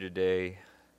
today,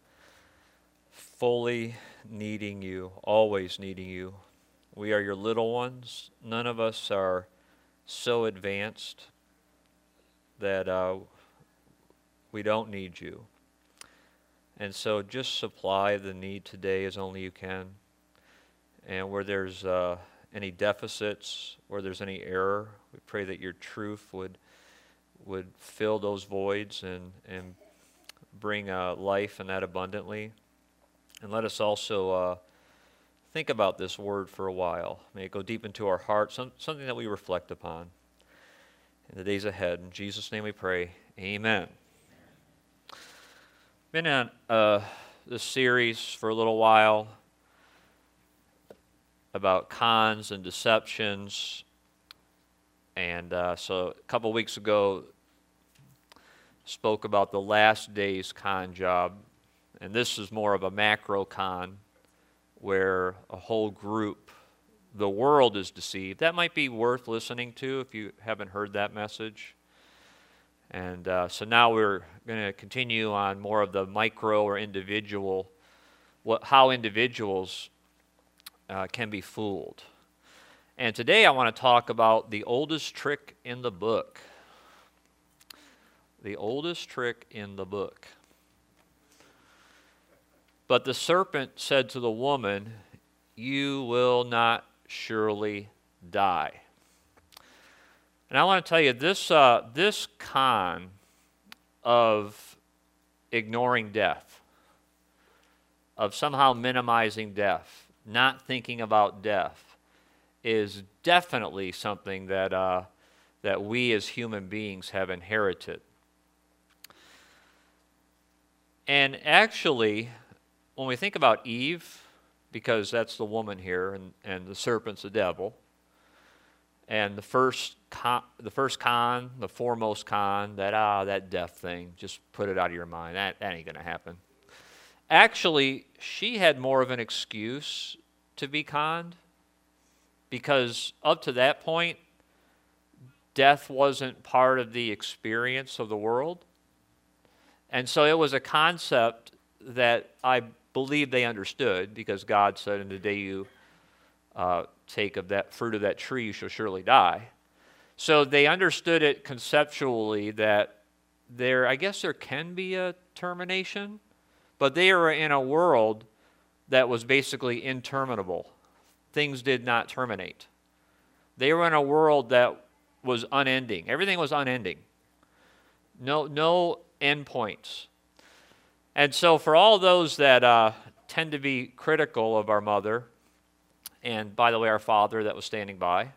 fully needing you, always needing you. We are your little ones. None of us are so advanced that we don't need you. And so just supply the need today as only you can. And where there's any deficits, where there's any error, we pray that your truth would fill those voids and bring life and that abundantly. And let us also think about this word for a while. May it go deep into our hearts, something that we reflect upon in the days ahead. In Jesus' name we pray, amen. Been on this series for a little while about cons and deceptions. And so a couple weeks ago, spoke about the last day's con job. And this is more of a macro con where a whole group, the world is deceived. That might be worth listening to if you haven't heard that message. And so now we're going to continue on more of the micro or individual, how individuals can be fooled. And today I want to talk about the oldest trick in the book. The oldest trick in the book. But the serpent said to the woman, "You will not surely die." And I want to tell you, this con of ignoring death, of somehow minimizing death, not thinking about death, is definitely something that we as human beings have inherited. And actually, when we think about Eve, because that's the woman here, and the serpent's the devil, and the foremost con, that death thing, just put it out of your mind. That ain't going to happen. Actually, she had more of an excuse to be conned, because up to that point, death wasn't part of the experience of the world. And so it was a concept that I believe they understood, because God said, "In the day you take of that fruit of that tree, you shall surely die." So they understood it conceptually that I guess there can be a termination, but they were in a world that was basically interminable. Things did not terminate. They were in a world that was unending. Everything was unending. No endpoints. And so for all those that tend to be critical of our mother, and by the way, our father that was standing by,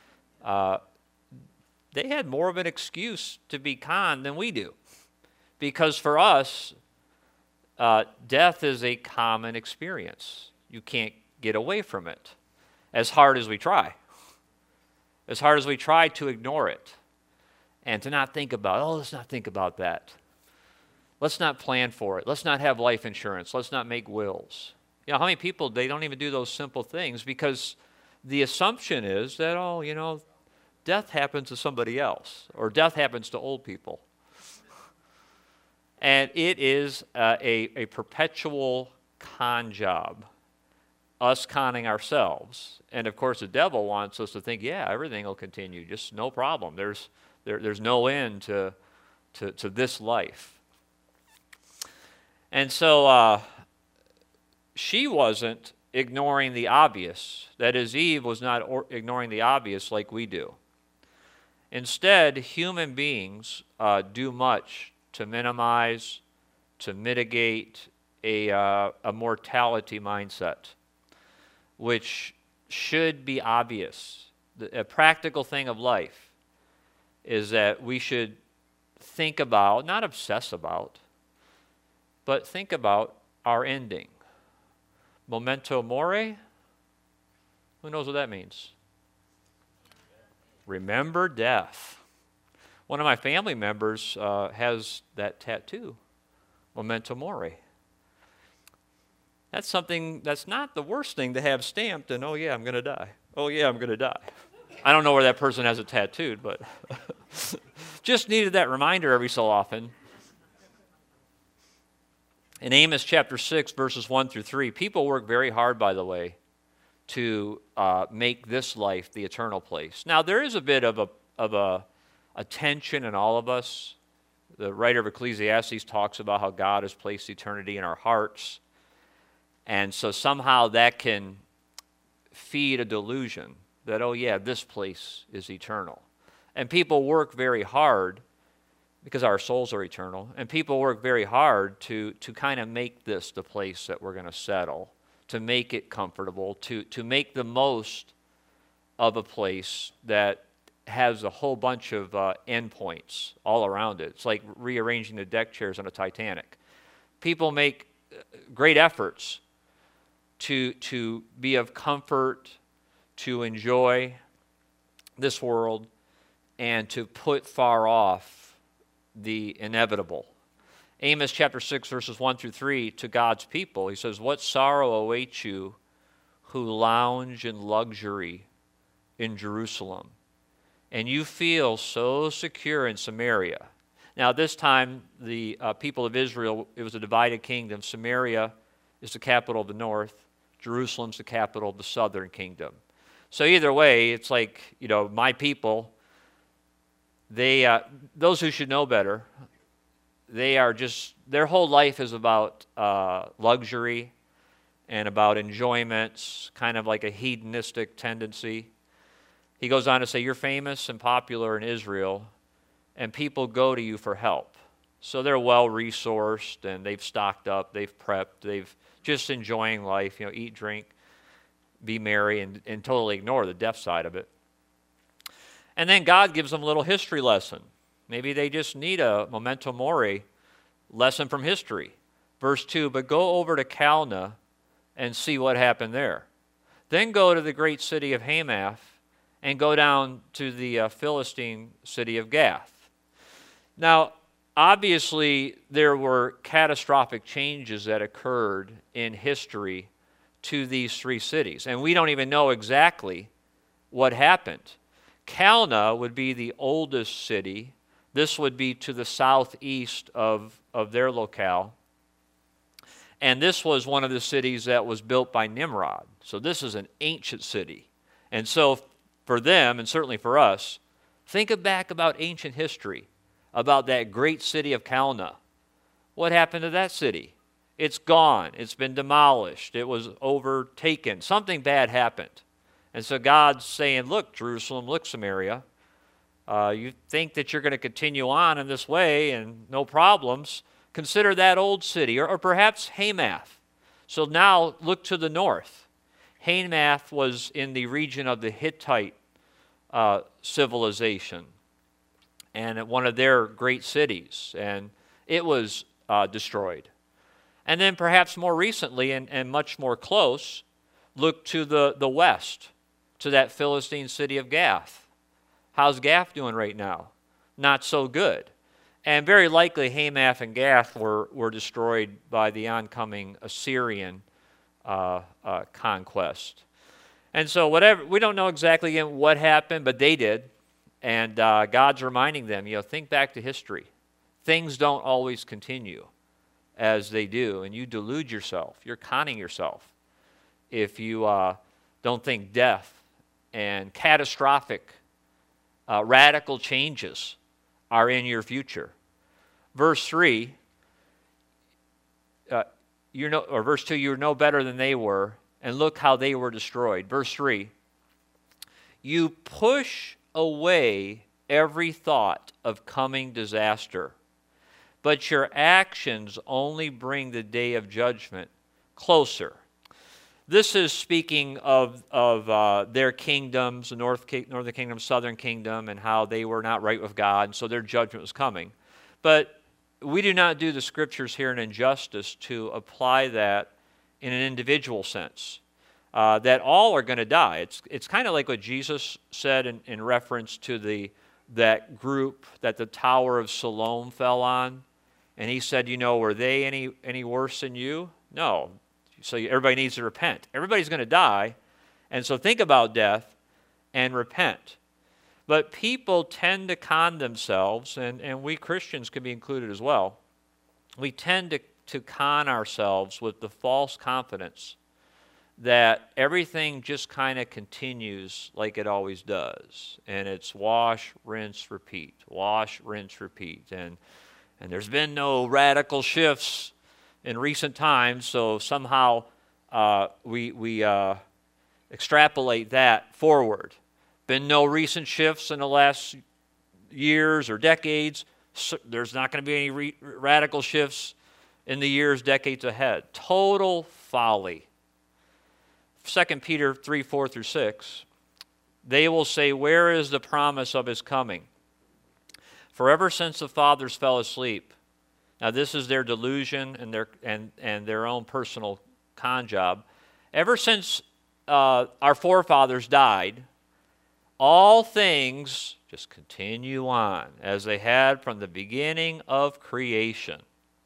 they had more of an excuse to be conned than we do. Because for us, death is a common experience. You can't get away from it, as hard as we try. As hard as we try to ignore it, and to not think about, let's not think about that. Let's not plan for it. Let's not have life insurance. Let's not make wills. You know, how many people, they don't even do those simple things because the assumption is that, death happens to somebody else, or death happens to old people. And it is a perpetual con job, us conning ourselves. And of course, the devil wants us to think, everything will continue, just no problem. There's no end to this life. And so she wasn't ignoring the obvious. That is, Eve was not ignoring the obvious like we do. Instead, human beings do much to minimize, to mitigate a mortality mindset, which should be obvious. A practical thing of life is that we should think about, not obsess about, but think about our ending. Memento mori? Who knows what that means? Remember death. One of my family members has that tattoo, memento mori. That's something that's not the worst thing to have stamped, and I'm going to die. I'm going to die. I don't know where that person has it tattooed, but just needed that reminder every so often. In Amos chapter 6, verses 1 through 3, people work very hard, by the way, to make this life the eternal place. Now, there is a bit of a tension in all of us. The writer of Ecclesiastes talks about how God has placed eternity in our hearts. And so somehow that can feed a delusion that, oh yeah, this place is eternal. And people work very hard, because our souls are eternal, and people work very hard to kind of make this the place that we're going to settle, to make it comfortable, to make the most of a place that has a whole bunch of endpoints all around it. It's like rearranging the deck chairs on a Titanic. People make great efforts to be of comfort, to enjoy this world, and to put far off the inevitable. Amos chapter 6, verses 1 through 3, to God's people, he says, "What sorrow awaits you who lounge in luxury in Jerusalem, and you feel so secure in Samaria." Now, this time, the people of Israel, it was a divided kingdom. Samaria is the capital of the north. Jerusalem's the capital of the southern kingdom. So either way, it's like, my people, those who should know better, their whole life is about luxury and about enjoyments, kind of like a hedonistic tendency. He goes on to say, you're famous and popular in Israel, and people go to you for help. So they're well-resourced, and they've stocked up, they've prepped, they've just enjoying life, eat, drink, be merry, and totally ignore the death side of it. And then God gives them a little history lesson. Maybe they just need a memento mori lesson from history. Verse 2, "But go over to Calneh and see what happened there. Then go to the great city of Hamath and go down to the Philistine city of Gath." Now, obviously, there were catastrophic changes that occurred in history to these three cities. And we don't even know exactly what happened. Calneh would be the oldest city. This would be to the southeast of their locale. And this was one of the cities that was built by Nimrod. So this is an ancient city. And so for them, and certainly for us, think back about ancient history, about that great city of Calneh. What happened to that city? It's gone. It's been demolished. It was overtaken. Something bad happened. And so God's saying, look, Jerusalem, look, Samaria, you think that you're going to continue on in this way and no problems. Consider that old city, or perhaps Hamath. So now look to the north. Hamath was in the region of the Hittite civilization and one of their great cities, and it was destroyed. And then perhaps more recently and much more close, look to the west, to that Philistine city of Gath. How's Gath doing right now? Not so good. And very likely Hamath and Gath were destroyed by the oncoming Assyrian conquest. And so we don't know exactly again what happened, but they did. And God's reminding them, think back to history. Things don't always continue as they do, and you delude yourself. You're conning yourself if you don't think death and catastrophic, radical changes are in your future. Verse 3, verse 2, you're no better than they were, and look how they were destroyed. Verse 3, you push away every thought of coming disaster, but your actions only bring the day of judgment closer. This is speaking of their kingdoms, the northern kingdom, southern kingdom, and how they were not right with God, and so their judgment was coming. But we do not do the scriptures here in injustice to apply that in an individual sense, that all are going to die. It's kind of like what Jesus said in reference to that group that the Tower of Siloam fell on. And he said, were they any worse than you? No. So everybody needs to repent. Everybody's going to die. And so think about death and repent. But people tend to con themselves, and we Christians can be included as well. We tend to con ourselves with the false confidence that everything just kind of continues like it always does. And it's wash, rinse, repeat. Wash, rinse, repeat. And there's been no radical shifts in recent times, so somehow we extrapolate that forward. Been no recent shifts in the last years or decades. So there's not going to be any radical shifts in the years, decades ahead. Total folly. 2 Peter 3, 4 through 6. They will say, where is the promise of his coming? For ever since the fathers fell asleep. Now this is their delusion and their own personal con job. Ever since our forefathers died, all things just continue on as they had from the beginning of creation.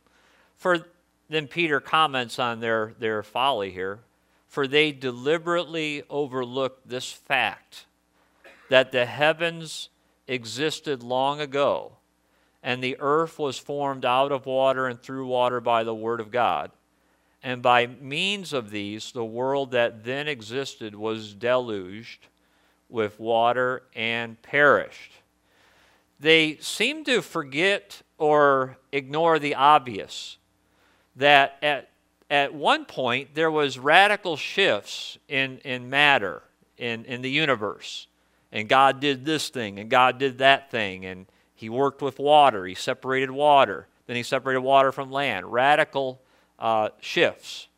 Then Peter comments on their folly here. For they deliberately overlooked this fact, that the heavens existed long ago, and the earth was formed out of water and through water by the word of God. And by means of these, the world that then existed was deluged with water and perished. They seem to forget or ignore the obvious, that at one point there was radical shifts in matter, in the universe. And God did this thing, and God did that thing, and he worked with water. He separated water. Then he separated water from land. Radical shifts.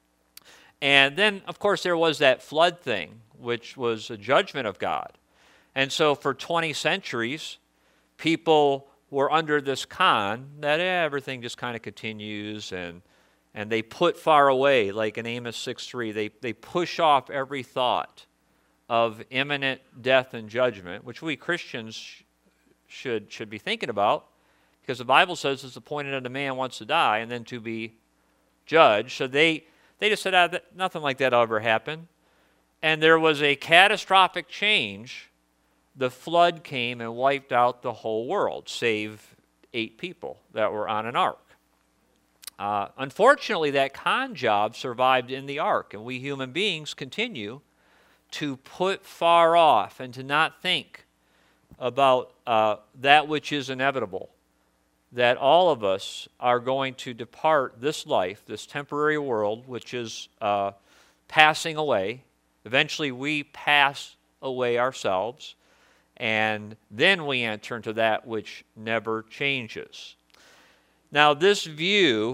And then, of course, there was that flood thing, which was a judgment of God. And so for 20 centuries, people were under this con that everything just kind of continues, and they put far away, like in Amos 6:3, they push off every thought of imminent death and judgment, which we Christians should be thinking about, because the Bible says it's appointed unto man once to die and then to be judged. So they just said, nothing like that will ever happen. And there was a catastrophic change. The flood came and wiped out the whole world, save 8 people that were on an ark. Unfortunately, that con job survived in the ark, and we human beings continue to put far off and to not think about that which is inevitable, that all of us are going to depart this life, this temporary world, which is passing away. Eventually, we pass away ourselves, and then we enter into that which never changes. Now, this view,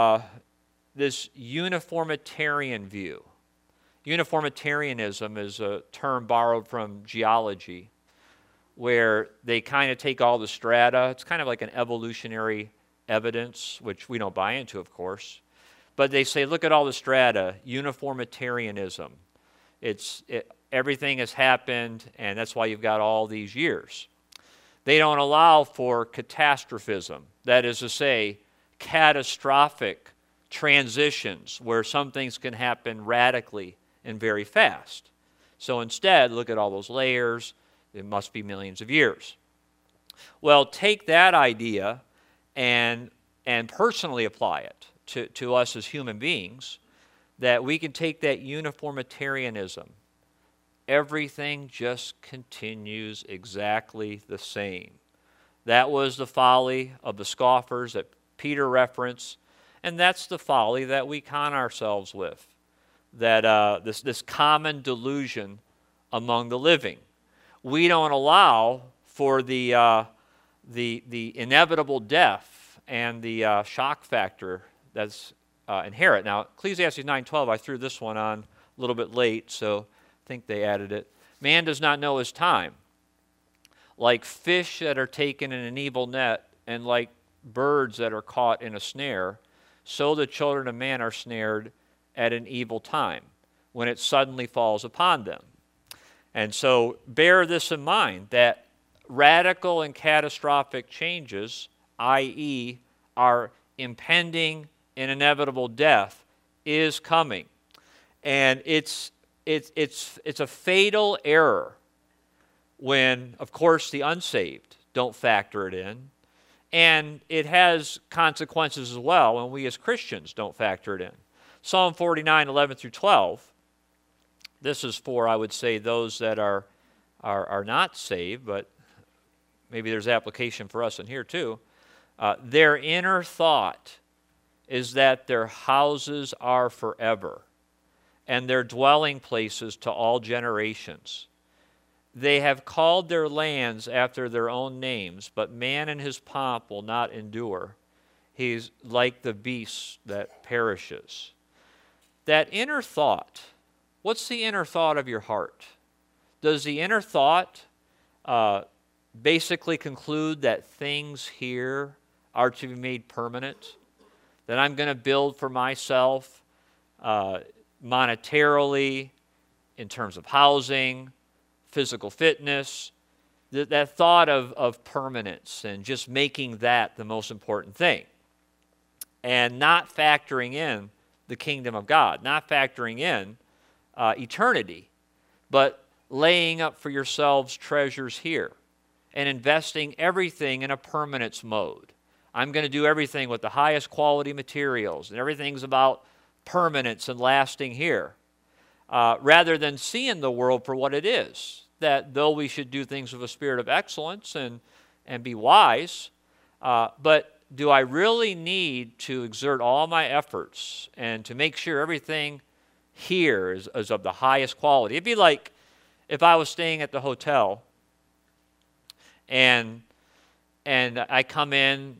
this uniformitarian view, uniformitarianism is a term borrowed from geology, where they kind of take all the strata. It's kind of like an evolutionary evidence, which we don't buy into, of course. But they say, look at all the strata, uniformitarianism. Everything has happened, and that's why you've got all these years. They don't allow for catastrophism, that is to say, catastrophic transitions where some things can happen radically and very fast. So instead, look at all those layers. It must be millions of years. Well, take that idea and personally apply it to us as human beings, that we can take that uniformitarianism. Everything just continues exactly the same. That was the folly of the scoffers that Peter referenced, and that's the folly that we con ourselves with, that this common delusion among the living. We don't allow for the inevitable death and the shock factor that's inherent. Now, Ecclesiastes 9:12, I threw this one on a little bit late, so I think they added it. Man does not know his time. Like fish that are taken in an evil net, and like birds that are caught in a snare, so the children of man are snared at an evil time, when it suddenly falls upon them. And so bear this in mind, that radical and catastrophic changes, i.e., our impending and inevitable death, is coming. And it's a fatal error when, of course, the unsaved don't factor it in, And it has consequences as well when we as Christians don't factor it in. Psalm 49, 11 through 12. This is for, I would say, those that are not saved, but maybe there's application for us in here too. Their inner thought is that their houses are forever, and their dwelling places to all generations. They have called their lands after their own names, but man in his pomp will not endure. He's like the beast that perishes. That inner thought, what's the inner thought of your heart? Does the inner thought basically conclude that things here are to be made permanent? That I'm going to build for myself monetarily, in terms of housing, physical fitness, that thought of permanence and just making that the most important thing. And not factoring in the kingdom of God, not factoring in eternity, but laying up for yourselves treasures here and investing everything in a permanence mode. I'm going to do everything with the highest quality materials, and everything's about permanence and lasting here, rather than seeing the world for what it is. That though we should do things with a spirit of excellence and be wise, but do I really need to exert all my efforts and to make sure everything here is of the highest quality? It'd be like if I was staying at the hotel and I come in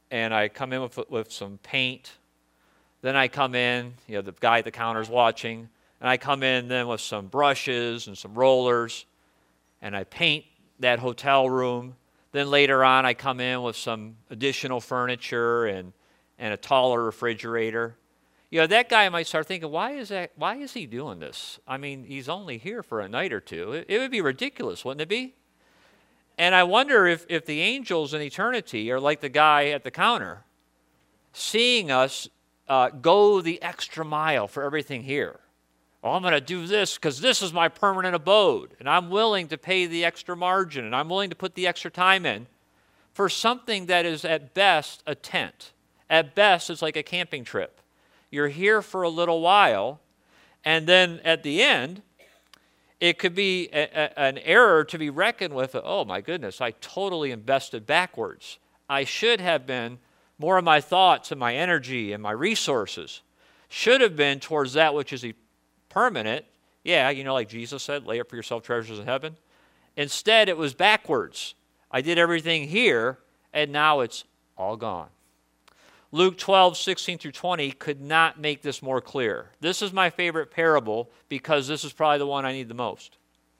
with some paint. Then I come in, the guy at the counter's watching, and I come in then with some brushes and some rollers, and I paint that hotel room. Then later on, I come in with some additional furniture and a taller refrigerator. That guy might start thinking, why is he doing this? I mean, he's only here for a night or two. It would be ridiculous, wouldn't it be? And I wonder if the angels in eternity are like the guy at the counter, seeing us go the extra mile for everything here. Oh, I'm going to do this because this is my permanent abode, and I'm willing to pay the extra margin, and I'm willing to put the extra time in for something that is at best a tent. At best, it's like a camping trip. You're here for a little while, and then at the end, it could be an error to be reckoned with. Oh, my goodness, I totally invested backwards. I should have been, more of my thoughts and my energy and my resources should have been towards that which is permanent. Yeah, like Jesus said, lay up for yourself treasures in heaven. Instead, it was backwards. I did everything here, and now it's all gone. Luke 12, 16 through 20 could not make this more clear. This is my favorite parable because this is probably the one I need the most.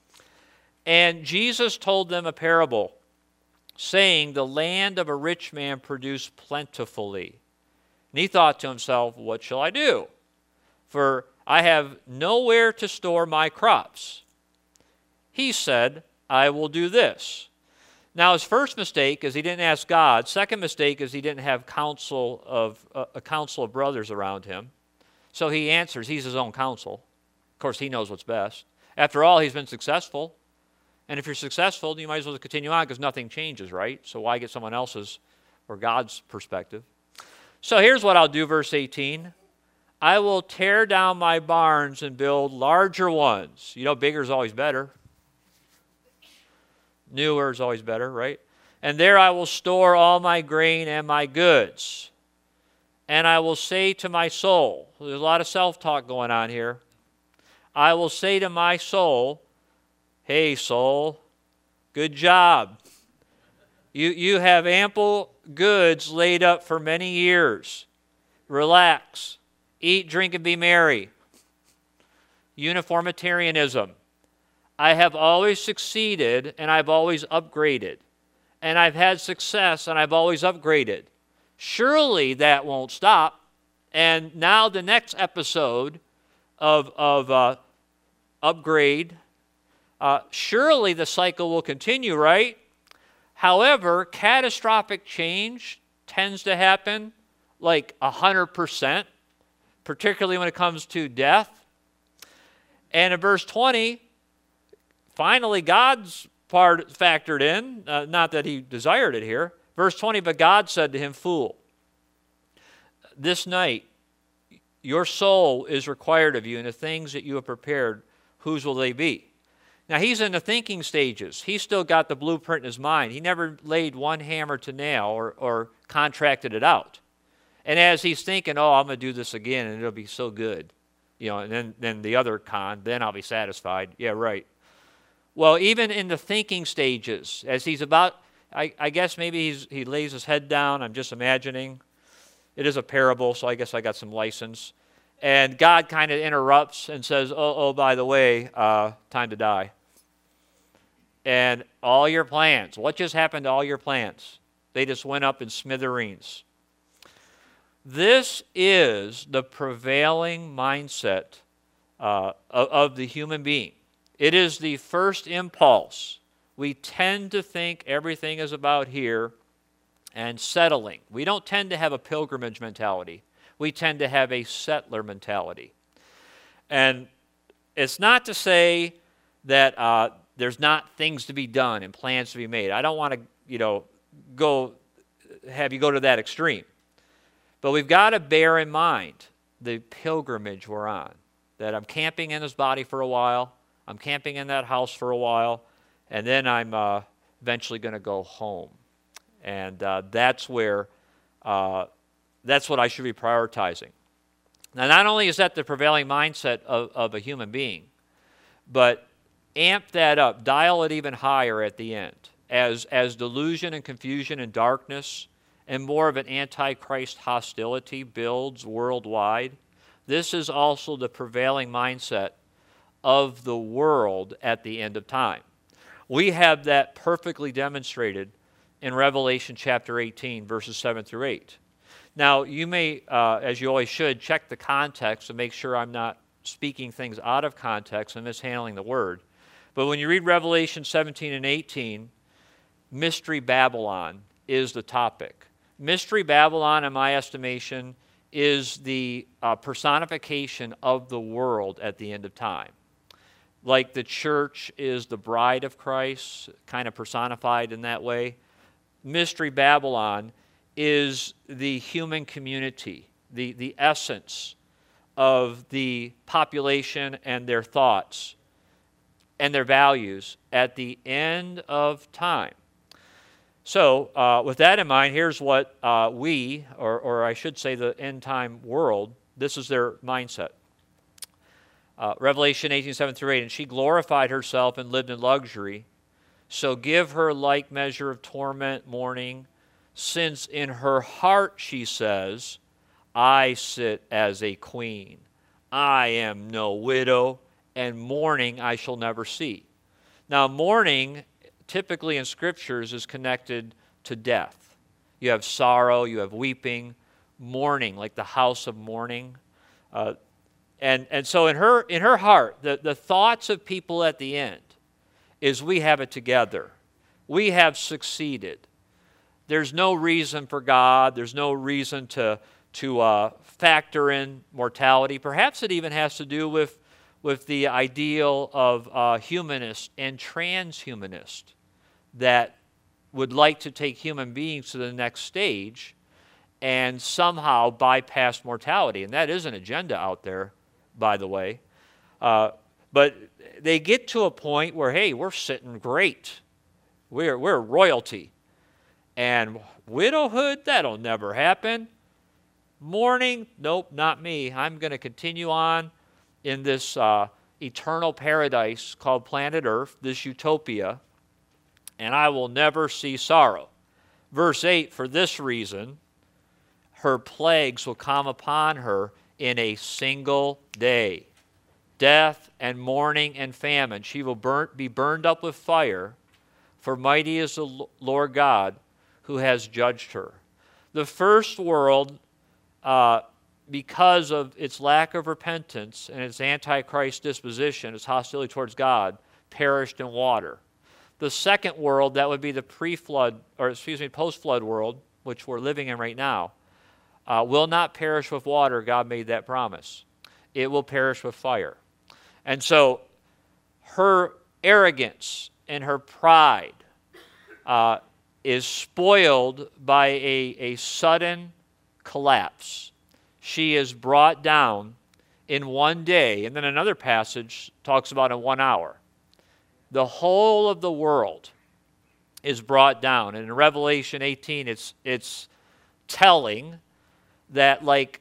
And Jesus told them a parable, saying, the land of a rich man produced plentifully. And he thought to himself, what shall I do? For I have nowhere to store my crops. He said, I will do this. Now, his first mistake is he didn't ask God. Second mistake is he didn't have a council of brothers around him. So he answers, he's his own counsel. Of course, he knows what's best. After all, he's been successful. And if you're successful, you might as well continue on because nothing changes, right? So why get someone else's or God's perspective? So here's what I'll do, verse 18. I will tear down my barns and build larger ones. Bigger is always better. Newer is always better, right? And there I will store all my grain and my goods. And I will say to my soul, there's a lot of self-talk going on here. I will say to my soul, hey, soul, good job. You have ample goods laid up for many years. Relax. Eat, drink, and be merry. Uniformitarianism. I have always succeeded, and I've always upgraded. And I've had success, and I've always upgraded. Surely that won't stop. And now the next episode of upgrade, surely the cycle will continue, right? However, catastrophic change tends to happen like 100%, particularly when it comes to death. And in verse 20, finally God's part factored in, not that he desired it here, Verse 20, but God said to him, fool, this night your soul is required of you, and the things that you have prepared, whose will they be? Now, he's in the thinking stages. He's still got the blueprint in his mind. He never laid one hammer to nail or contracted it out. And as he's thinking, oh, I'm going to do this again, and it'll be so good. And then the other con, then I'll be satisfied. Yeah, right. Well, even in the thinking stages, as he's about, I guess maybe he lays his head down. I'm just imagining. It is a parable, so I guess I got some license. And God kind of interrupts and says, oh, by the way, time to die. And all your plans, what just happened to all your plans? They just went up in smithereens. This is the prevailing mindset of the human being. It is the first impulse. We tend to think everything is about here and settling. We don't tend to have a pilgrimage mentality. We tend to have a settler mentality. And it's not to say that there's not things to be done and plans to be made. I don't want to, have you go to that extreme. But we've got to bear in mind the pilgrimage we're on. That I'm camping in this body for a while. I'm camping in that house for a while. And then I'm eventually going to go home. And that's what I should be prioritizing. Now, not only is that the prevailing mindset of a human being, but amp that up, dial it even higher at the end. As delusion and confusion and darkness and more of an antichrist hostility builds worldwide, this is also the prevailing mindset of the world at the end of time. We have that perfectly demonstrated in Revelation chapter 18, verses 7 through 8. Now, you may, as you always should, check the context and make sure I'm not speaking things out of context and mishandling the word. But when you read Revelation 17 and 18, Mystery Babylon is the topic. Mystery Babylon, in my estimation, is the personification of the world at the end of time. Like the church is the bride of Christ, kind of personified in that way. Mystery Babylon is the human community, the essence of the population and their thoughts and their values at the end of time. So with that in mind, here's what we, or I should say the end time world, this is their mindset. Revelation 18, 7 through 8, and she glorified herself and lived in luxury. So give her like measure of torment, mourning, since in her heart she says, I sit as a queen. I am no widow, and mourning I shall never see. Now, mourning, typically in scriptures, is connected to death. You have sorrow, you have weeping, mourning, like the house of mourning. And so in her heart, the thoughts of people at the end is we have it together. We have succeeded. There's no reason for God. There's no reason to factor in mortality. Perhaps it even has to do with the ideal of humanist and transhumanist that would like to take human beings to the next stage and somehow bypass mortality. And that is an agenda out there, by the way. But they get to a point where, hey, we're sitting great. We're royalty. And widowhood, that'll never happen. Mourning, nope, not me. I'm going to continue on in this eternal paradise called planet Earth, this utopia, and I will never see sorrow. Verse 8, for this reason, her plagues will come upon her in a single day. Death and mourning and famine. She will be burned up with fire, for mighty is the Lord God who has judged her. The first world, because of its lack of repentance and its antichrist disposition, its hostility towards God, perished in water. The second world, that would be the post-flood world, which we're living in right now, will not perish with water. God made that promise. It will perish with fire. And so her arrogance and her pride is spoiled by a sudden collapse. She is brought down in one day, and then another passage talks about in 1 hour. The whole of the world is brought down. And in Revelation 18, it's telling that like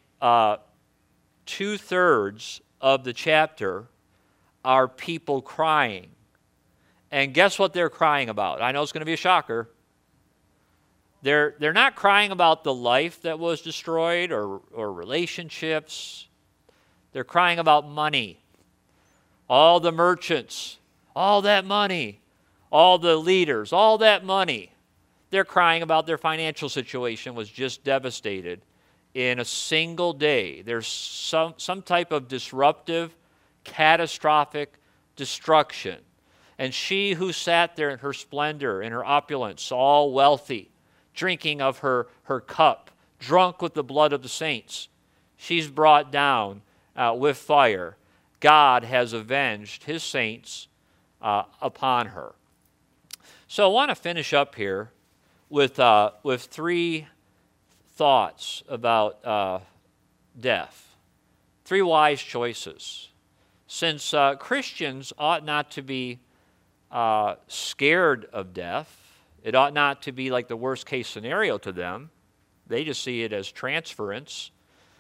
2/3 of the chapter are people crying. And guess what they're crying about? I know it's going to be a shocker. They're not crying about the life that was destroyed or relationships. They're crying about money. All the merchants, all that money. All the leaders, all that money. They're crying about their financial situation was just devastated in a single day. There's some type of disruptive, catastrophic destruction. And she who sat there in her splendor, in her opulence, all wealthy, drinking of her cup, drunk with the blood of the saints, she's brought down with fire. God has avenged his saints upon her. So I want to finish up here with 3 thoughts about death. 3 wise choices. Since Christians ought not to be scared of death, it ought not to be like the worst case scenario to them. They just see it as transference.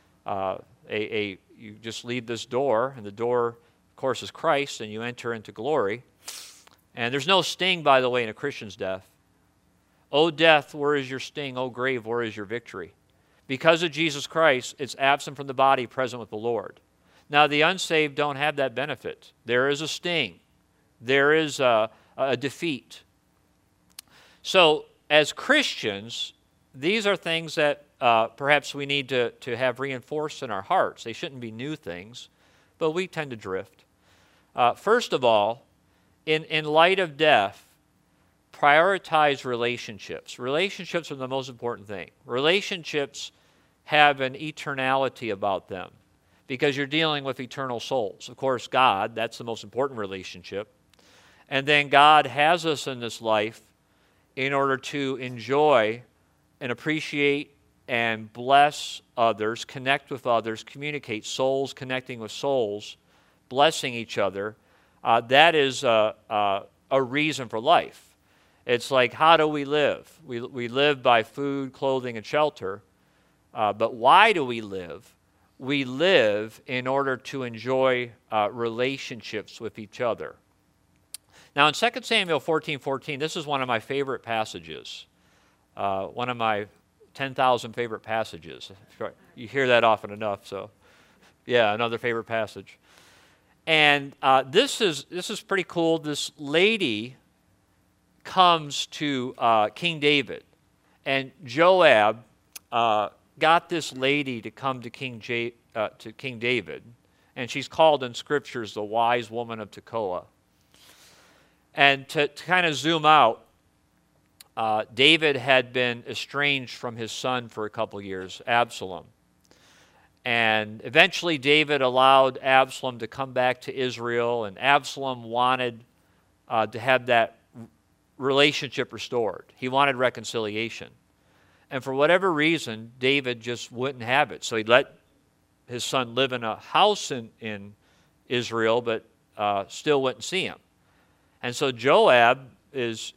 You just leave this door, and the door, of course, is Christ, and you enter into glory. And there's no sting, by the way, in a Christian's death. O death, where is your sting? O grave, where is your victory? Because of Jesus Christ, it's absent from the body, present with the Lord. Now, the unsaved don't have that benefit. There is a sting. There is a defeat. So, as Christians, these are things that perhaps we need to have reinforced in our hearts. They shouldn't be new things, but we tend to drift. First of all, in light of death, prioritize relationships. Relationships are the most important thing. Relationships have an eternality about them because you're dealing with eternal souls. Of course, God, that's the most important relationship. And then God has us in this life in order to enjoy and appreciate and bless others, connect with others, communicate, souls connecting with souls, blessing each other. That is a reason for life. It's like, how do we live? We live by food, clothing, and shelter. But why do we live? We live in order to enjoy relationships with each other. Now, in 2 Samuel 14:14, this is one of my favorite passages, one of my 10,000 favorite passages. You hear that often enough, so yeah, another favorite passage. And this is pretty cool. This lady comes to King David, and Joab got this lady to come to King David, and she's called in scriptures the wise woman of Tekoa. And to kind of zoom out, David had been estranged from his son for a couple years, Absalom. And eventually David allowed Absalom to come back to Israel, and Absalom wanted to have that relationship restored. He wanted reconciliation. And for whatever reason, David just wouldn't have it. So he let his son live in a house in Israel, but still wouldn't see him. And so Joab is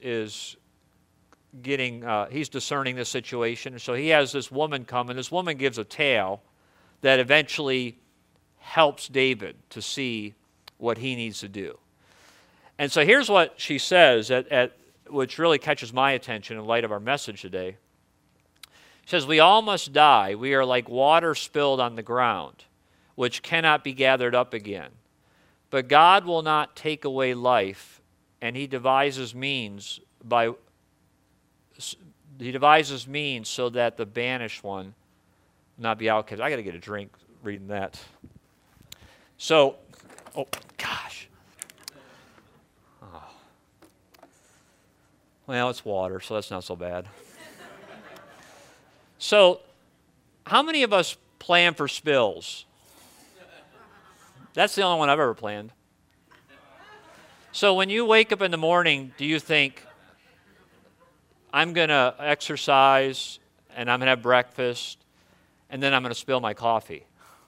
getting, he's discerning the situation. So he has this woman come, and this woman gives a tale that eventually helps David to see what he needs to do. And so here's what she says, which really catches my attention in light of our message today. She says, "We all must die. We are like water spilled on the ground, which cannot be gathered up again. But God will not take away life, and he devises means so that the banished one not be outcast." I got to get a drink reading that. So, oh gosh. Oh. Well, it's water, so that's not so bad. So, how many of us plan for spills? That's the only one I've ever planned. So when you wake up in the morning, do you think, I'm going to exercise and I'm going to have breakfast and then I'm going to spill my coffee.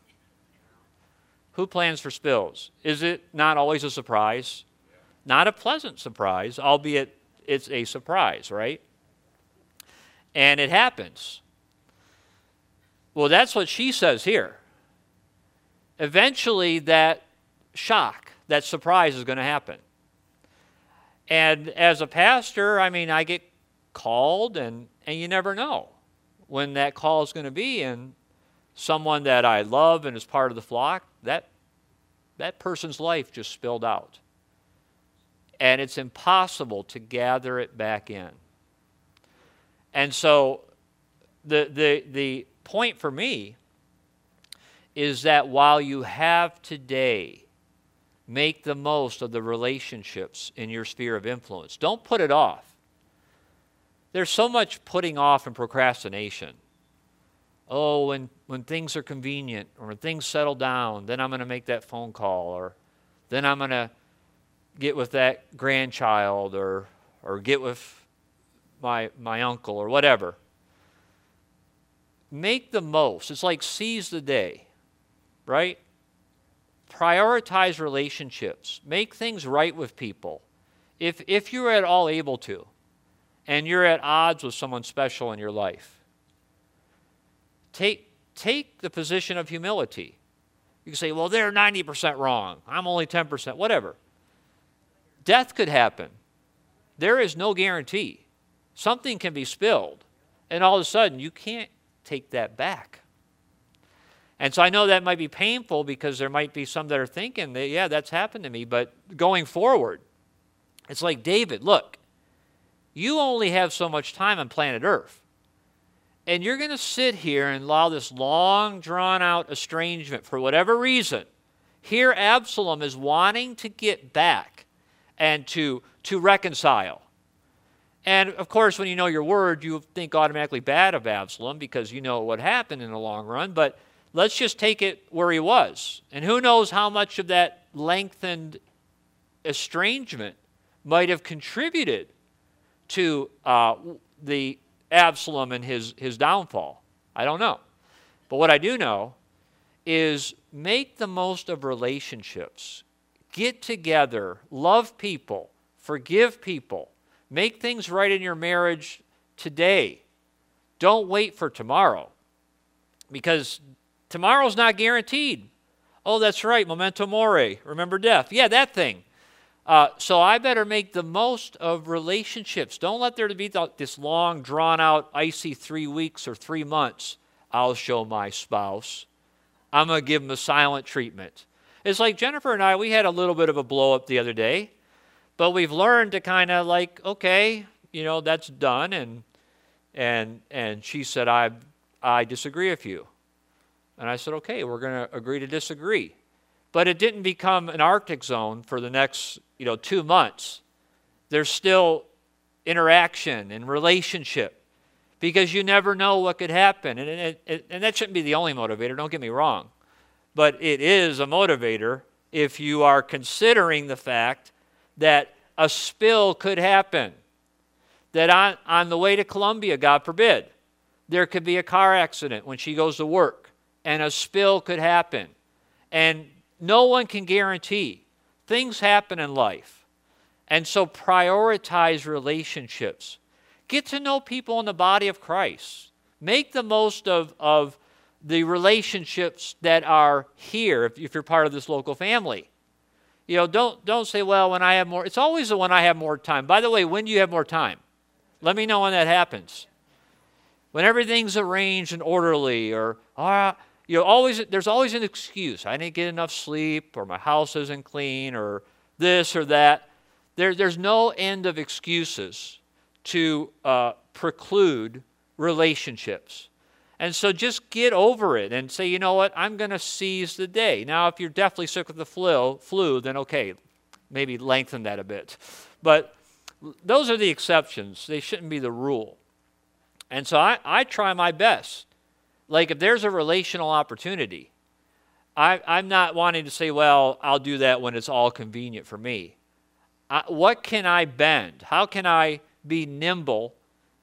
Who plans for spills? Is it not always a surprise? Not a pleasant surprise, albeit it's a surprise, right? And it happens. Well, that's what she says here. Eventually, that shock, that surprise is going to happen. And as a pastor, I mean, I get called, and you never know when that call is going to be. And someone that I love and is part of the flock, that person's life just spilled out. And it's impossible to gather it back in. And so the point for me is that while you have today, make the most of the relationships in your sphere of influence. Don't put it off. There's so much putting off and procrastination. Oh, when things are convenient or when things settle down, then I'm going to make that phone call, or then I'm going to get with that grandchild or get with my uncle or whatever. Make the most. It's like seize the day, right? Prioritize relationships. Make things right with people. If you're at all able to, and you're at odds with someone special in your life, take the position of humility. You can say, well, they're 90% wrong. I'm only 10%, whatever. Death could happen. There is no guarantee. Something can be spilled, and all of a sudden, you can't take that back. And so I know that might be painful because there might be some that are thinking, that, yeah, that's happened to me, but going forward, it's like David, look, you only have so much time on planet Earth. And you're going to sit here and allow this long, drawn-out estrangement for whatever reason. Here, Absalom is wanting to get back and to reconcile. And, of course, when you know your word, you think automatically bad of Absalom because you know what happened in the long run. But let's just take it where he was. And who knows how much of that lengthened estrangement might have contributed to the Absalom and his downfall. I don't know. But what I do know is make the most of relationships. Get together, love people, forgive people, make things right in your marriage today. Don't wait for tomorrow, because tomorrow's not guaranteed. Oh, that's right, memento mori, remember death. Yeah, that thing. So I better make the most of relationships. Don't let there be this long, drawn-out, icy 3 weeks or 3 months. I'll show my spouse. I'm going to give him a silent treatment. It's like Jennifer and I, we had a little bit of a blow-up the other day, but we've learned to kind of like, okay, you know, that's done. And she said, I disagree with you. And I said, okay, we're going to agree to disagree. But it didn't become an Arctic zone for the next, 2 months. There's still interaction and relationship because you never know what could happen. And that shouldn't be the only motivator, don't get me wrong. But it is a motivator if you are considering the fact that a spill could happen. That on the way to Columbia, God forbid, there could be a car accident when she goes to work and a spill could happen. And no one can guarantee. Things happen in life. And so prioritize relationships. Get to know people in the body of Christ. Make the most of the relationships that are here if you're part of this local family. Don't say, well, when I have more. It's always the when I have more time. By the way, when do you have more time? Let me know when that happens. When everything's arranged and orderly, or there's always an excuse. I didn't get enough sleep, or my house isn't clean, or this or that. There's no end of excuses to preclude relationships. And so just get over it and say, you know what, I'm going to seize the day. Now, if you're definitely sick with the flu, then okay, maybe lengthen that a bit. But those are the exceptions. They shouldn't be the rule. And so I try my best. Like if there's a relational opportunity, I'm not wanting to say, well, I'll do that when it's all convenient for me. What can I bend? How can I be nimble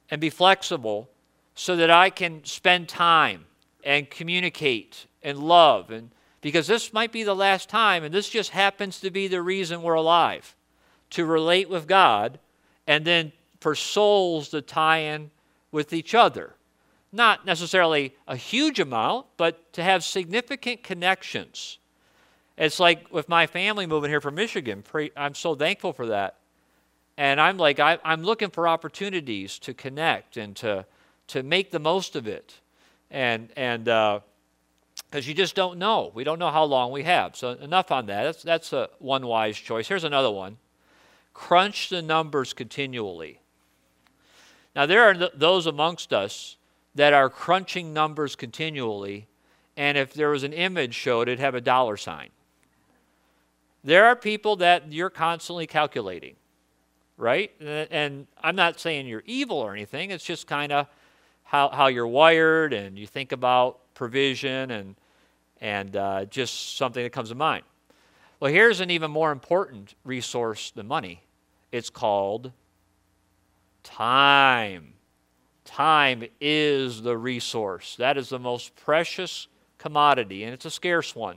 and be flexible so that I can spend time and communicate and love, and because this might be the last time, and this just happens to be the reason we're alive, to relate with God, and then for souls to tie in with each other. Not necessarily a huge amount, but to have significant connections. It's like with my family moving here from Michigan. I'm so thankful for that. And I'm like, I'm looking for opportunities to connect and to make the most of it. And because you just don't know. We don't know how long we have. So enough on that. That's one wise choice. Here's another one. Crunch the numbers continually. Now, there are those amongst us that are crunching numbers continually, and if there was an image showed, it'd have a dollar sign. There are people that you're constantly calculating, right? And I'm not saying you're evil or anything. It's just kind of how you're wired, and you think about provision and just something that comes to mind. Well, here's an even more important resource than money. It's called time. Time is the resource. That is the most precious commodity, and it's a scarce one.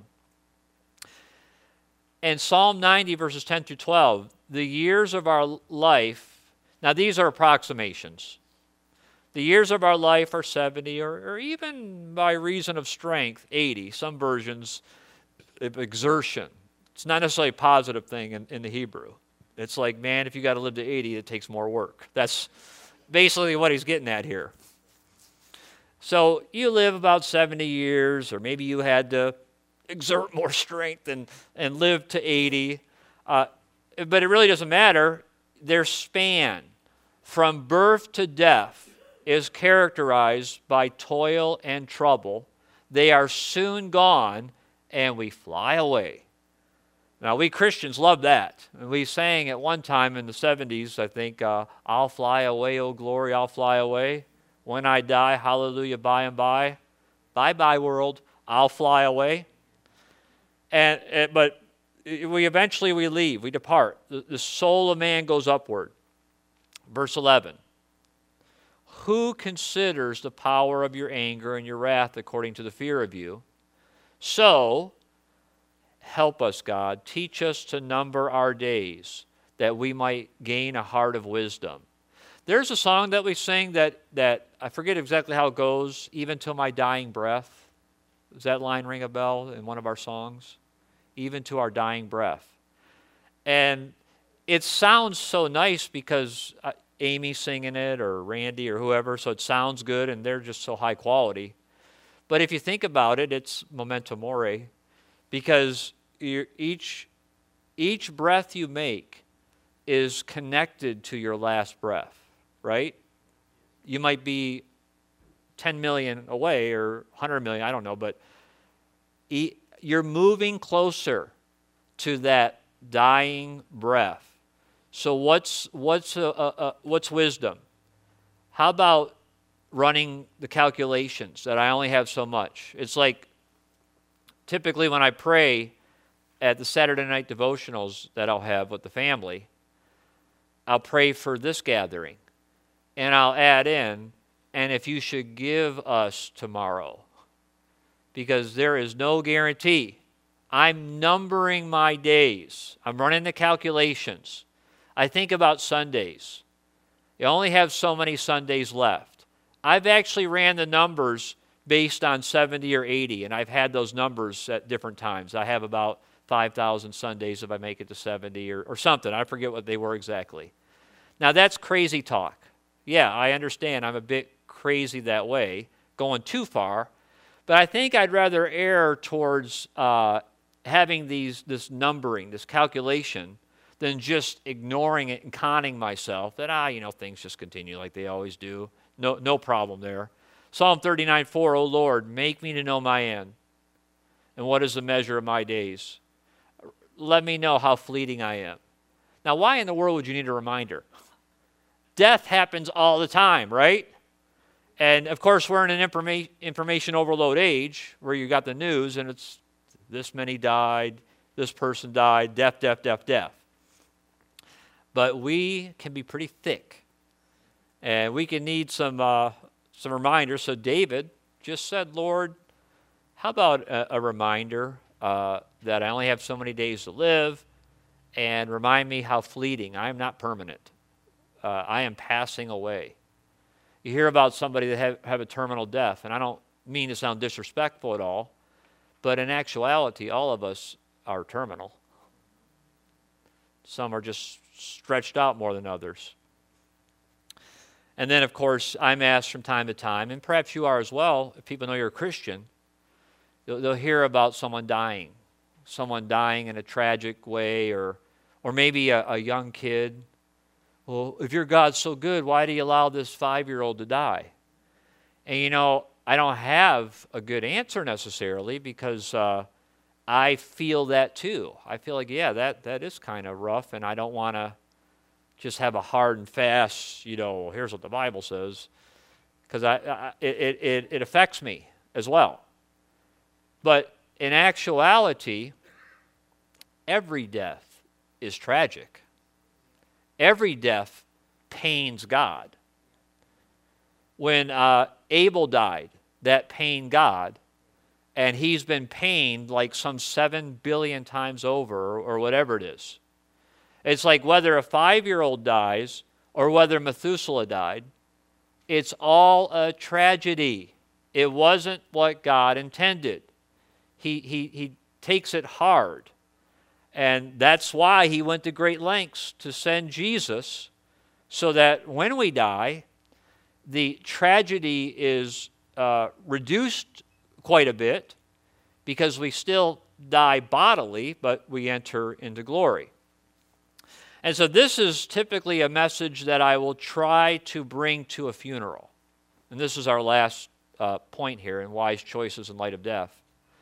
In Psalm 90, verses 10 through 12, the years of our life, now these are approximations. The years of our life are 70, or even by reason of strength, 80. Some versions of exertion. It's not necessarily a positive thing in the Hebrew. It's like, man, if you got to live to 80, it takes more work. That's basically what he's getting at here. So you live about 70 years, or maybe you had to exert more strength and live to 80. But it really doesn't matter. Their span from birth to death is characterized by toil and trouble. They are soon gone, and we fly away. Now, we Christians love that. And we sang at one time in the 70s, I think, I'll fly away, oh glory, I'll fly away. When I die, hallelujah, by and by. Bye-bye, world, I'll fly away. But we eventually leave, we depart. The soul of man goes upward. Verse 11. Who considers the power of your anger and your wrath according to the fear of you? So, help us, God. Teach us to number our days, that we might gain a heart of wisdom. There's a song that we sing that I forget exactly how it goes, even till my dying breath. Does that line ring a bell in one of our songs? Even to our dying breath. And it sounds so nice because Amy's singing it, or Randy, or whoever, so it sounds good, and they're just so high quality. But if you think about it, it's memento mori, because each breath you make is connected to your last breath, right? You might be 10 million away or 100 million, I don't know, but you're moving closer to that dying breath. So what's wisdom? How about running the calculations that I only have so much? It's like typically when I pray at the Saturday night devotionals that I'll have with the family, I'll pray for this gathering, and I'll add in, and if you should give us tomorrow, because there is no guarantee. I'm numbering my days. I'm running the calculations. I think about Sundays. You only have so many Sundays left. I've actually ran the numbers based on 70 or 80, and I've had those numbers at different times. I have about 5,000 Sundays if I make it to 70 or something. I forget what they were exactly. Now, that's crazy talk. Yeah, I understand I'm a bit crazy that way, going too far, but I think I'd rather err towards having this numbering, this calculation, than just ignoring it and conning myself that, things just continue like they always do. No problem there. Psalm 39:4, O Lord, make me to know my end, and what is the measure of my days. Let me know how fleeting I am. Now, why in the world would you need a reminder? Death happens all the time, right? And, of course, we're in an information overload age where you got the news, and it's this many died, this person died, death, death, death, death. But we can be pretty thick. And we can need some reminders. So David just said, Lord, how about a reminder that I only have so many days to live, and remind me how fleeting. I am not permanent. I am passing away. You hear about somebody that have a terminal death, and I don't mean to sound disrespectful at all, but in actuality, all of us are terminal. Some are just stretched out more than others. And then, of course, I'm asked from time to time, and perhaps you are as well, if people know you're a Christian, they'll hear about someone dying in a tragic way, or maybe a young kid. Well, if your God's so good, why do you allow this 5-year-old to die? And you know, I don't have a good answer necessarily, because I feel that too. I feel like, yeah, that is kind of rough, and I don't want to just have a hard and fast, here's what the Bible says, because it affects me as well. But in actuality, every death is tragic. Every death pains God. When Abel died, that pained God, and he's been pained like some 7 billion times over, or whatever it is. It's like whether a 5-year-old dies or whether Methuselah died, it's all a tragedy. It wasn't what God intended. He takes it hard. And that's why he went to great lengths to send Jesus, so that when we die, the tragedy is reduced quite a bit, because we still die bodily, but we enter into glory. And so this is typically a message that I will try to bring to a funeral. And this is our last point here in wise choices in light of death.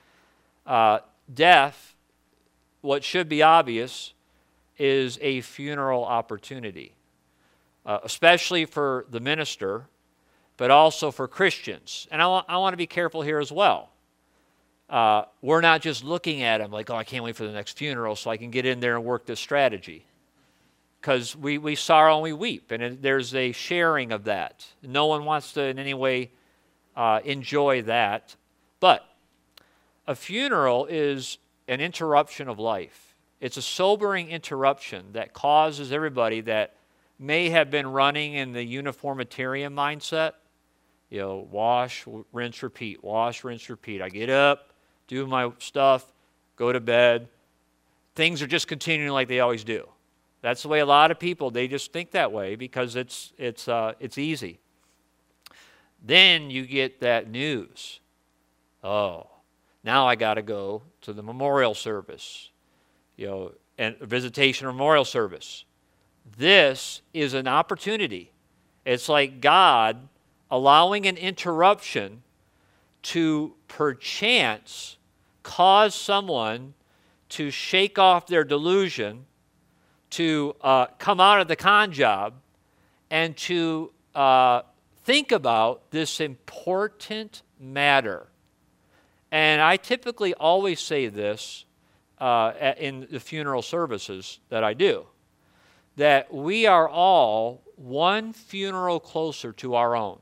Death, what should be obvious, is a funeral opportunity, especially for the minister, but also for Christians. And I want to be careful here as well. We're not just looking at them like, oh, I can't wait for the next funeral so I can get in there and work this strategy. Because we sorrow and we weep, and there's a sharing of that. No one wants to in any way enjoy that. But a funeral is an interruption of life. It's a sobering interruption that causes everybody that may have been running in the uniformitarian mindset, wash, rinse, repeat, wash, rinse, repeat. I get up, do my stuff, go to bed. Things are just continuing like they always do. That's the way a lot of people, they just think that way because it's easy. Then you get that news. Oh, now I got to go to the memorial service, and visitation memorial service. This is an opportunity. It's like God allowing an interruption to perchance cause someone to shake off their delusion, to come out of the con job, and to think about this important matter. And I typically always say this in the funeral services that I do, that we are all one funeral closer to our own.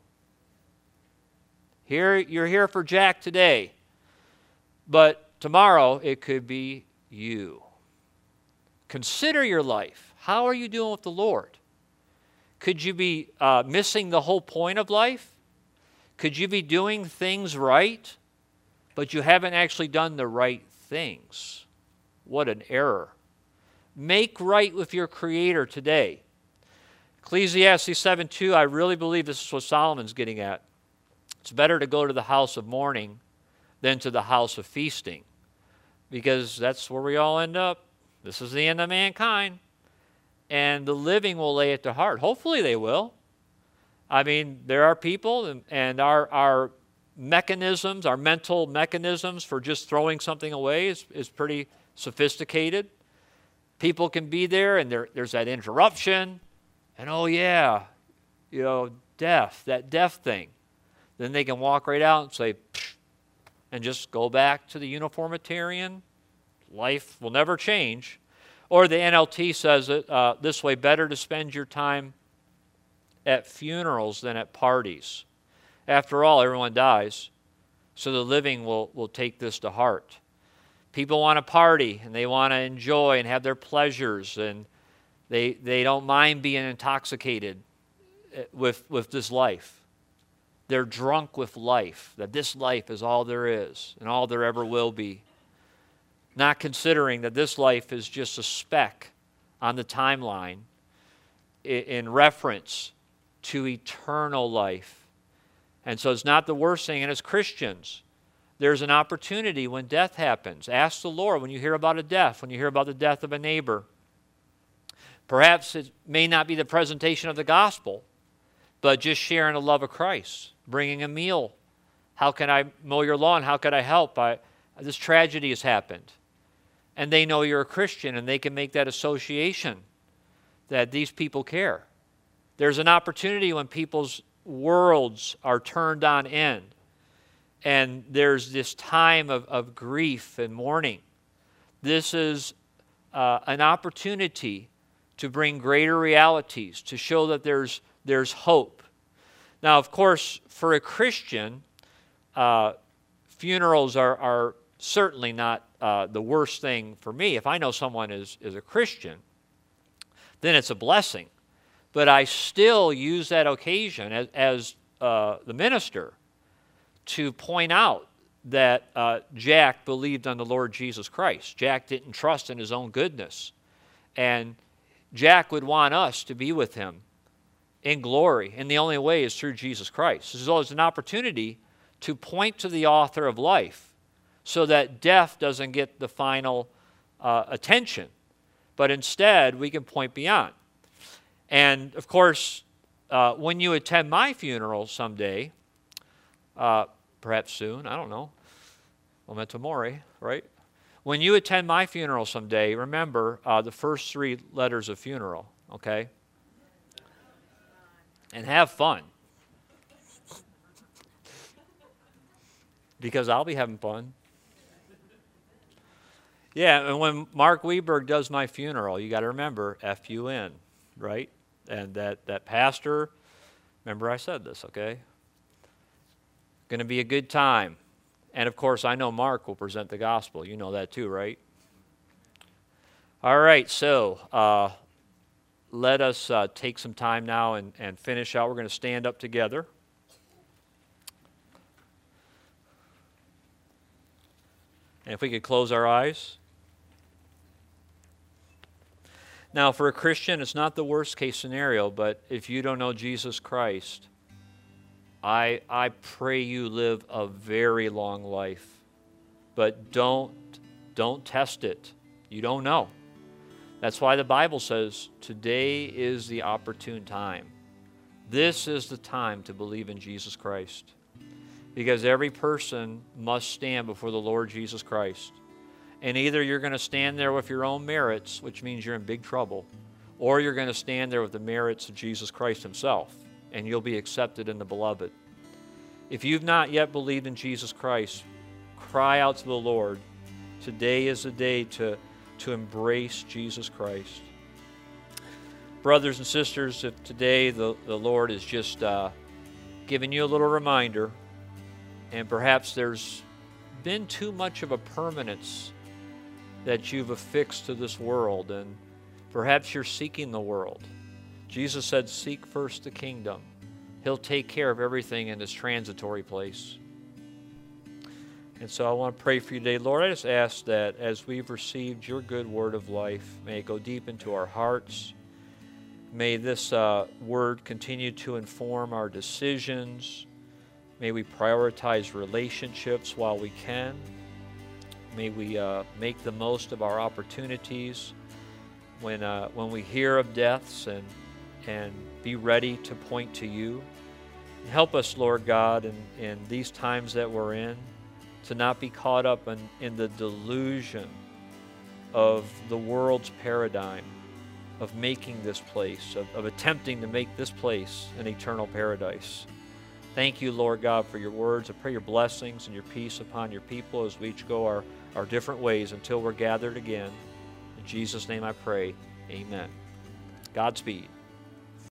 You're here for Jack today, but tomorrow it could be you. Consider your life. How are you doing with the Lord? Could you be missing the whole point of life? Could you be doing things right, but you haven't actually done the right things? What an error. Make right with your Creator today. Ecclesiastes 7:2, I really believe this is what Solomon's getting at. It's better to go to the house of mourning than to the house of feasting, because that's where we all end up. This is the end of mankind. And the living will lay it to heart. Hopefully they will. I mean, there are people, and our mechanisms, our mental mechanisms for just throwing something away is pretty sophisticated. People can be there, and there's that interruption, and oh yeah, death, that death thing. Then they can walk right out and say, psh, and just go back to the uniformitarian. Life will never change. Or the NLT says it this way, better to spend your time at funerals than at parties. After all, everyone dies, so the living will take this to heart. People want to party, and they want to enjoy and have their pleasures, and they don't mind being intoxicated with this life. They're drunk with life, that this life is all there is and all there ever will be. Not considering that this life is just a speck on the timeline in reference to eternal life. And so it's not the worst thing. And as Christians, there's an opportunity when death happens. Ask the Lord when you hear about a death, when you hear about the death of a neighbor. Perhaps it may not be the presentation of the gospel, but just sharing the love of Christ, bringing a meal. How can I mow your lawn? How can I help? This tragedy has happened. And they know you're a Christian, and they can make that association that these people care. There's an opportunity when people's worlds are turned on end, and there's this time of grief and mourning. This is an opportunity to bring greater realities, to show that there's hope. Now, of course, for a Christian, funerals are certainly not the worst thing for me. If I know someone is a Christian, then it's a blessing. But I still use that occasion as the minister to point out that Jack believed on the Lord Jesus Christ. Jack didn't trust in his own goodness. And Jack would want us to be with him in glory, and the only way is through Jesus Christ. So there's an opportunity to point to the author of life so that death doesn't get the final attention, but instead we can point beyond. And of course, when you attend my funeral someday, perhaps soon, I don't know, memento mori, right? When you attend my funeral someday, remember the first 3 letters of funeral, okay? And have fun. Because I'll be having fun. Yeah, and when Mark Weberg does my funeral, you got to remember F-U-N, right? And that pastor, remember I said this, okay? Going to be a good time. And of course, I know Mark will present the gospel. You know that too, right? All right, so let us take some time now and finish out. We're going to stand up together. And if we could close our eyes. Now, for a Christian, it's not the worst case scenario, but if you don't know Jesus Christ, I pray you live a very long life. But don't test it. You don't know. That's why the Bible says today is the opportune time. This is the time to believe in Jesus Christ. Because every person must stand before the Lord Jesus Christ. And either you're going to stand there with your own merits, which means you're in big trouble, or you're going to stand there with the merits of Jesus Christ himself, and you'll be accepted in the beloved. If you've not yet believed in Jesus Christ, cry out to the Lord. Today is the day to embrace Jesus Christ. Brothers and sisters, if today the Lord is just giving you a little reminder, and perhaps there's been too much of a permanence that you've affixed to this world, and perhaps you're seeking the world. Jesus said, seek first the kingdom. He'll take care of everything in this transitory place. And so I want to pray for you today. Lord, I just ask that as we've received your good word of life, may it go deep into our hearts. May this word continue to inform our decisions. May we prioritize relationships while we can. May we make the most of our opportunities when we hear of deaths, and be ready to point to you. And help us, Lord God, in these times that we're in, to not be caught up in the delusion of the world's paradigm, of making this place, of attempting to make this place an eternal paradise. Thank you, Lord God, for your words. I pray your blessings and your peace upon your people as we each go our different ways until we're gathered again. In Jesus' name I pray, amen. Godspeed.